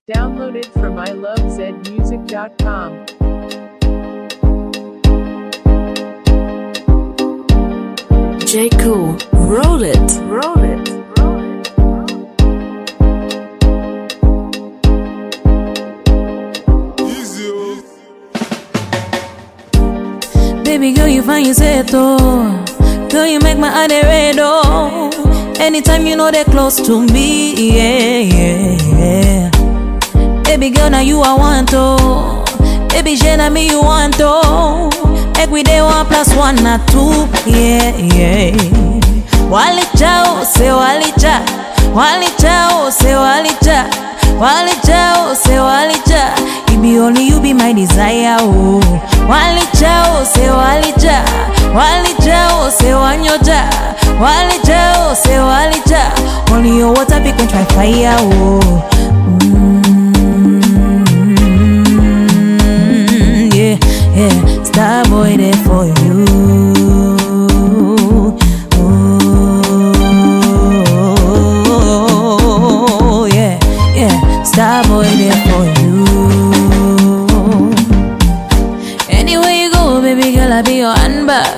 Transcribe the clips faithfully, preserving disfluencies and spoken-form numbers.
Downloaded from I love zed music dot com. J. Cool, roll it, roll it, roll it. Baby girl, you find yourself though. Girl, you make my eye red oh. Anytime you know they're close to me, yeah, yeah, yeah. Baby girl, now you I want to. Baby, share me you want to. Make we day one plus one or two, yeah, yeah. Wali chao, say wali cha. Wali chao, say wali cha. Wali chao, say wali cha. It be only you be my desire, oh. Wali chao, say wali cha. Wali chao, say wanyocha. Wali chao, say wali cha. Only your water be quench my fire, oh. Mm, yeah, yeah. Star boy there for you. Oh, yeah, yeah. Star boy there for you. Anywhere you go, baby girl, I'll be your handbag.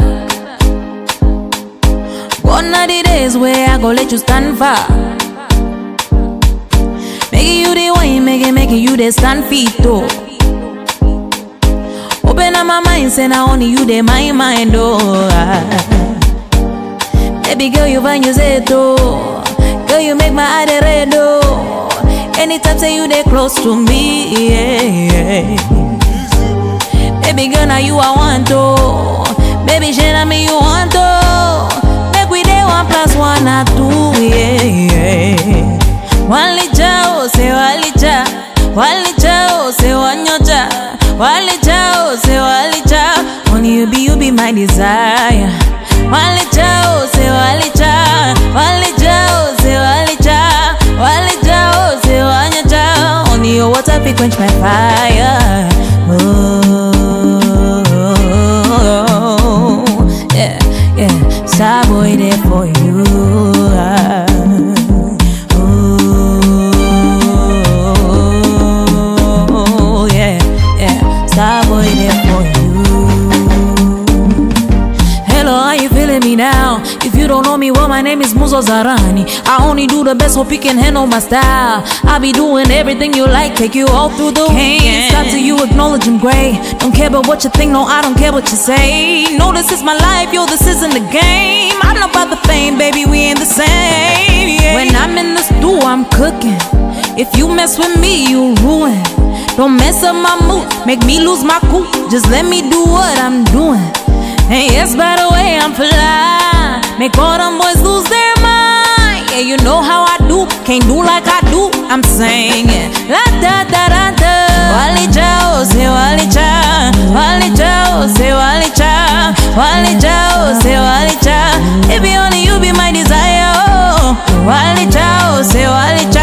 Gone are the days where I go let you stand for. Make it you the one, make it, make it you the stand feet too. Open up my mind, say now only you dey my mind, oh. Baby girl, you find yourself though. Girl, you make my eye red, oh. Anytime say you dey close to me, yeah, yeah. Baby girl, now you I want to. Baby, share me you want to. Make we dey one plus one or two, yeah, yeah. Wali chao, say wali cha. Wali chao, say wanyocha. Wali chao, say wali cha. Only you be, you be my desire. Wali chao, say wali cha. Wali chao, say wali cha. Wali chao, say wanyocha. Only your water be quench my fire. Oh, yeah, yeah. Star boy there for you. Star boy there for you. Hello, how you feeling me now? If you don't know me, well, my name is Muzo Zarani. I only do the best, hope you can handle my style. I be doing everything you like, take you all through the weekend. Stop till you acknowledge I'm great. Don't care about what you think, no, I don't care what you say. No, this is my life, yo, this isn't the game. I know about the fame, baby, we ain't the same, yeah. When I'm in the stew, I'm cooking. If you mess with me, you ruin. Don't mess up my mood, make me lose my cool. Just let me do what I'm doing. And yes, by the way, I'm fly. Make all them boys lose their mind. Yeah, you know how I do, can't do like I do. I'm singing la da da da da. Wali chao, say wali cha. Wali chao, say wali cha. Wali chao, say wali cha. It be only you be my desire. Oh, wali chao, say wali cha.